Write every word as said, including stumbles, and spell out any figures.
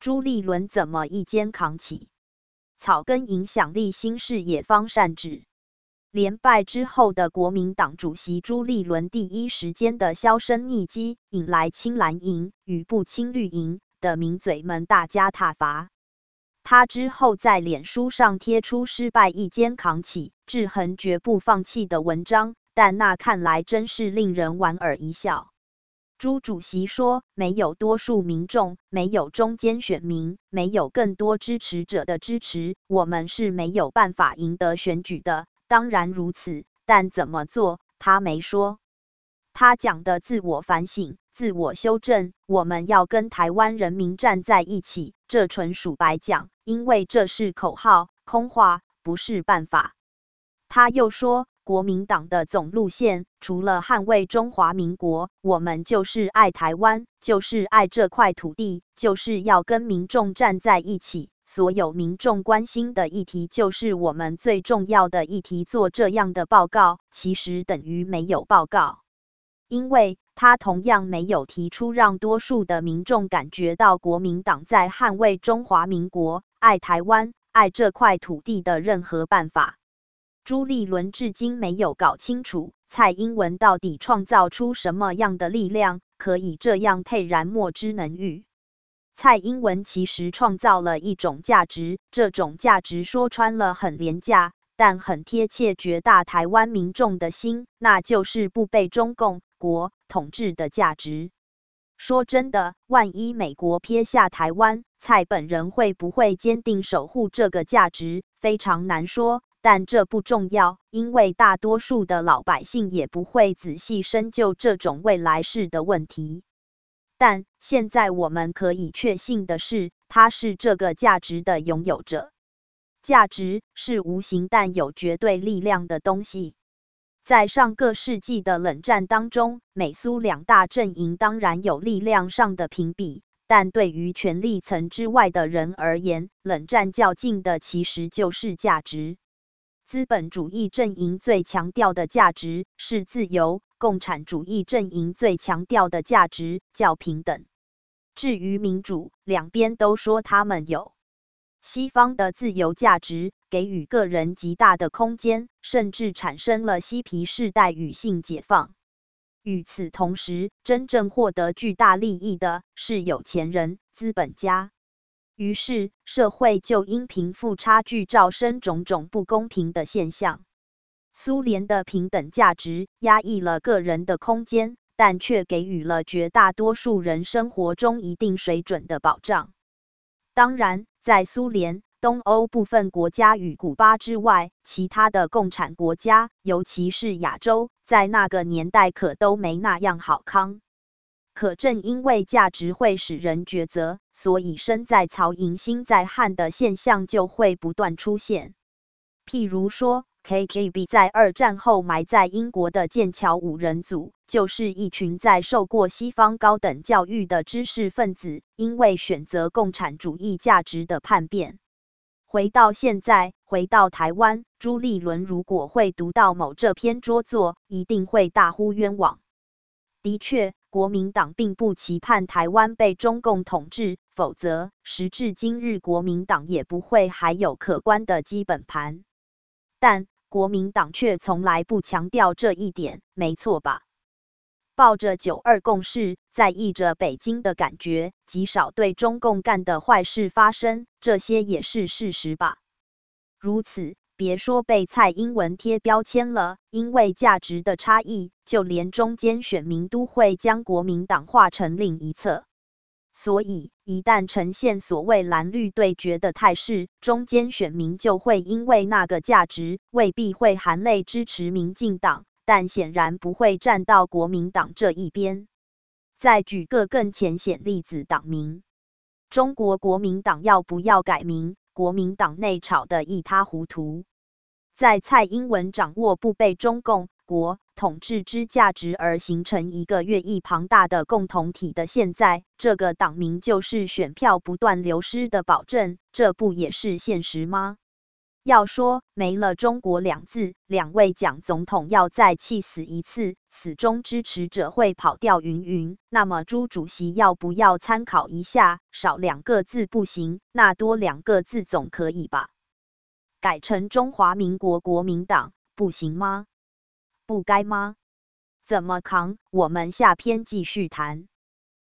朱立伦怎么一肩扛起？草根影响力新视野方善治。连败之后的国民党主席朱立伦第一时间的销声匿迹，引来亲蓝营与不亲绿营的名嘴们大加挞伐。他之后在脸书上贴出失败一肩扛起，志恒绝不放弃的文章，但那看来真是令人莞尔一笑。朱主席说，没有多数民众，没有中间选民，没有更多支持者的支持，我们是没有办法赢得选举的。当然如此，但怎么做，他没说。他讲的自我反省、自我修正，我们要跟台湾人民站在一起，这纯属白讲，因为这是口号、空话，不是办法。他又说，国民党的总路线，除了捍卫中华民国，我们就是爱台湾，就是爱这块土地，就是要跟民众站在一起。所有民众关心的议题，就是我们最重要的议题。做这样的报告，其实等于没有报告，因为他同样没有提出让多数的民众感觉到国民党在捍卫中华民国、爱台湾、爱这块土地的任何办法。朱立伦至今没有搞清楚蔡英文到底创造出什么样的力量，可以这样沛然莫之能御。蔡英文其实创造了一种价值，这种价值说穿了很廉价，但很贴切绝大台湾民众的心，那就是不被中共国统治的价值。说真的，万一美国撇下台湾，蔡本人会不会坚定守护这个价值，非常难说，但这不重要，因为大多数的老百姓也不会仔细深究这种未来式的问题。但现在我们可以确信的是，他是这个价值的拥有者。价值是无形但有绝对力量的东西。在上个世纪的冷战当中，美苏两大阵营当然有力量上的评比，但对于权力层之外的人而言，冷战较劲的其实就是价值。资本主义阵营最强调的价值是自由，共产主义阵营最强调的价值叫平等。至于民主，两边都说他们有。西方的自由价值给予个人极大的空间，甚至产生了嬉皮士带与性解放。与此同时，真正获得巨大利益的是有钱人、资本家。于是，社会就因贫富差距造生种种不公平的现象。苏联的平等价值压抑了个人的空间，但却给予了绝大多数人生活中一定水准的保障。当然，在苏联、东欧部分国家与古巴之外，其他的共产国家，尤其是亚洲，在那个年代可都没那样好康。可正因为价值会使人抉择，所以身在曹营心在汉的现象就会不断出现。譬如说 ，K G B 在二战后埋在英国的剑桥五人组，就是一群在受过西方高等教育的知识分子，因为选择共产主义价值的叛变。回到现在，回到台湾，朱立伦如果会读到某这篇拙作，一定会大呼冤枉。的确，国民党并不期盼台湾被中共统治，否则时至今日国民党也不会还有可观的基本盘。但国民党却从来不强调这一点，没错吧？抱着九二共识，在意着北京的感觉，极少对中共干的坏事发生，这些也是事实吧？如此，别说被蔡英文贴标签了，因为价值的差异，就连中间选民都会将国民党划成另一侧。所以，一旦呈现所谓蓝绿对决的态势，中间选民就会因为那个价值，未必会含泪支持民进党，但显然不会站到国民党这一边。再举个更浅显例子，党名，中国国民党要不要改名？国民党内吵得一塌糊涂。在蔡英文掌握不被中共国统治之价值而形成一个越益庞大的共同体的现在，这个党名就是选票不断流失的保证，这不也是现实吗？ 要说没了中国两字，两位蒋总统要再气死一次，死忠支持者会跑掉云云。那么朱主席要不要参考一下？少两个字不行，那多两个字总可以吧？改成中华民国国民党不行吗？不该吗？怎么扛？我们下篇继续谈。